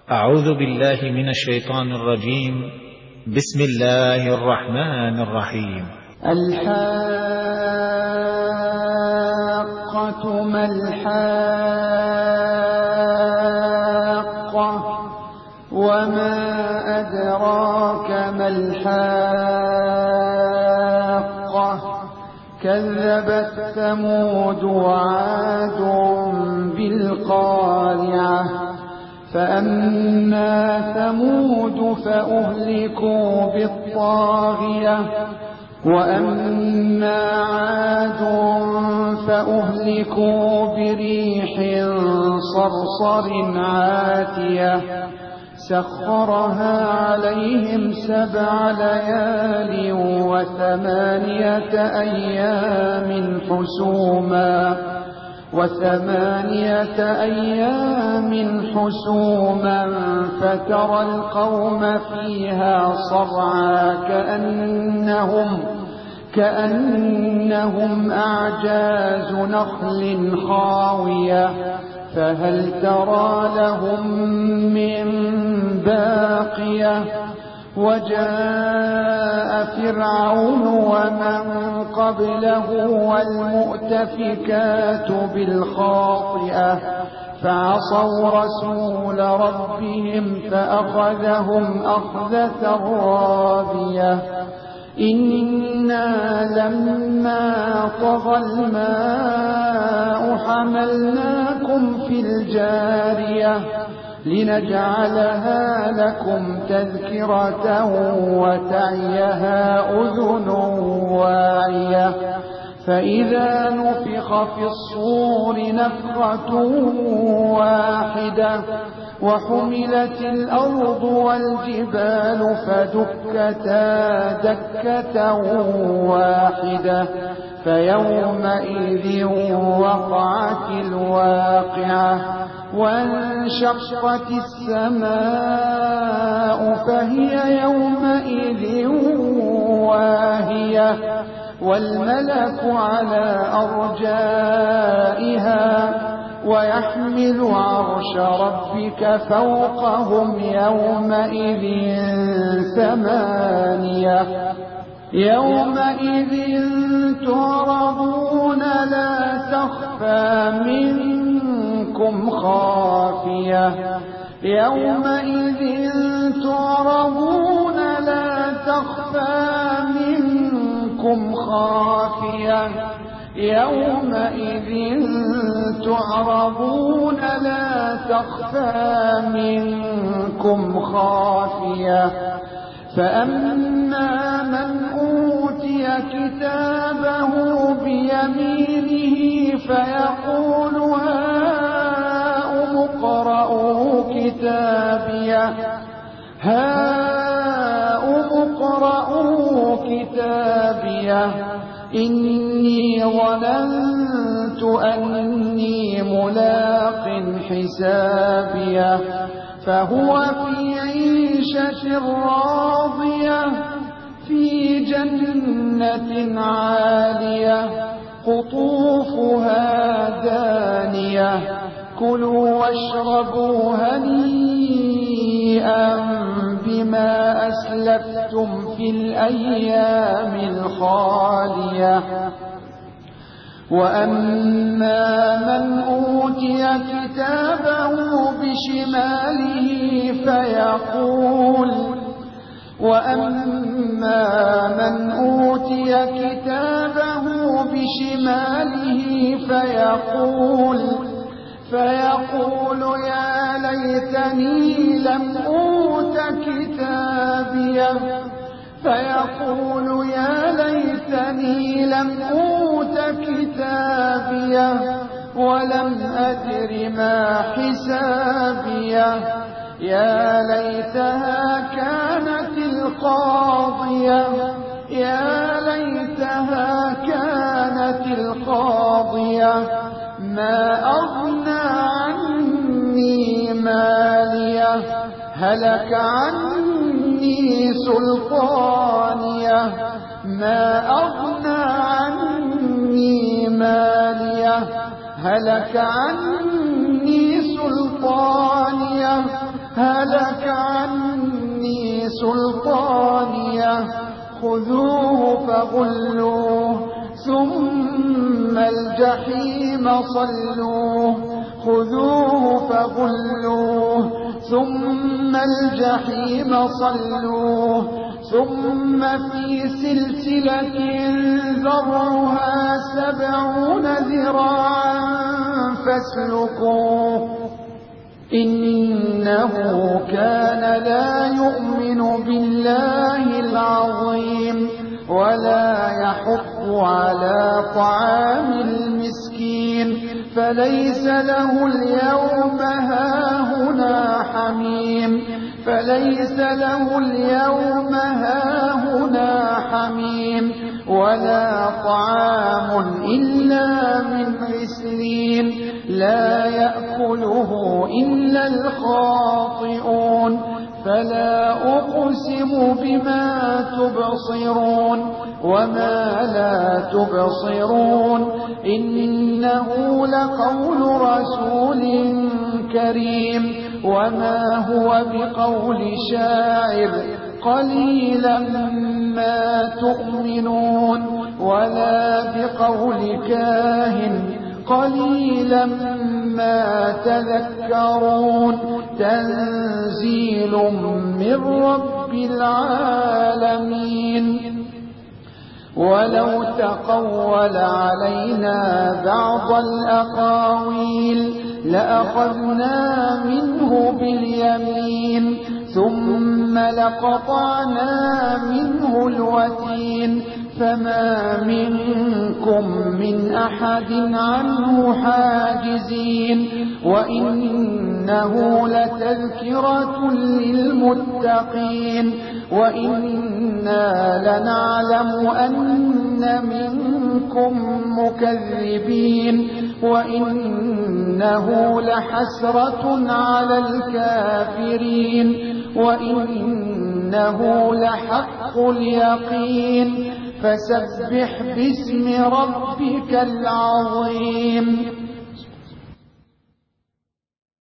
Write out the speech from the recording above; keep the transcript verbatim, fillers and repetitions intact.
أعوذ بالله من الشيطان الرجيم. بسم الله الرحمن الرحيم. الحاقة ما الحاقة وما أدراك ما الحاقة كذبت ثمود وعاد بالقارعة فأما ثمود فأهلكوا بالطاغية وأما عاد فأهلكوا بريح صرصر عاتية سخرها عليهم سبع ليال وثمانية أيام حسوما وثمانية أيام حسوما فترى القوم فيها صرعى كأنهم كأنهم أعجاز نخل خاوية فهل ترى لهم من باقية وجاء فرعون ومن قبله والمؤتفكات بالخاطئة فعصوا رسول ربهم فأخذهم أخذة رابية إنا لما طغى الماء حملناكم في الجارية لنجعلها لكم تذكرة وتعيها أذن واعية فإذا نفخ في الصور نفخة واحدة وحملت الأرض والجبال فدكتا دكة واحدة فيومئذ وقعت الواقعة وانشقت السماء فهي يومئذ واهية والملك على أرجائها ويحمل عرش ربك فوقهم يومئذ ثمانية يومئذ تعرضون لا تخفى منكم خافية يومئذ تعرضون لا تخفى منكم خافية يومئذ تعرضون لا تخفى منكم خافية فأما من أوتي كتابه بيمينه فيقول هاؤم اقرءوا كتابيه هاؤم اقرءوا كتابيه إني ظننت أني ملاق حسابيه فهو في عيشة راضية في جنة عالية قطوفها دانية كلوا واشربوا هنيئا بما أسلفتم في الأيام الخالية وأما من أوتي كتابه بشماله فيقول وأما من أوتي كتابه بشماله فيقول فيقول يا ليتني لم أوت كتابيه فيقول يا ليتني لم أوت كتابيه ولم أدر ما حسابيه يا ليتها كانت القاضية يا ليتها كانت القاضية ما أغنى عني ماليه هلك عني سلطانيه ما أغنى عني ماليه هلك عني سلطانيه هلك عني سلطانيه خذوه فغلوه ثم الجحيم صلوه خذوه فغلوه ثم الجحيم صلوه ثم في سلسلة ذرعها سبعون ذراعا فاسلكوه إنه كان لا يؤمن بالله العظيم ولا يحض على طعام المسكين فليس له اليوم هاهنا حميم فليس له اليوم هاهنا حميم ولا طعام إلا من غسلين لا يأكله إلا الخاطئون فلا أقسم بما تبصرون وما لا تبصرون إنه لقول رسول كريم وما هو بقول شاعر قليلا ما تؤمنون ولا بقول كاهن قليلا ما تذكرون تنزيل من رب العالمين ولو تقول علينا بعض الأقاويل لأخذنا منه باليمين ثم لقطعنا منه الوتين فما منكم من أحد عنه حاجزين وإنه لتذكرة للمتقين وإنا لنعلم أن منكم مكذبين وإنه لحسرة على الكافرين وإنه لحق اليقين فسبح باسم ربك العظيم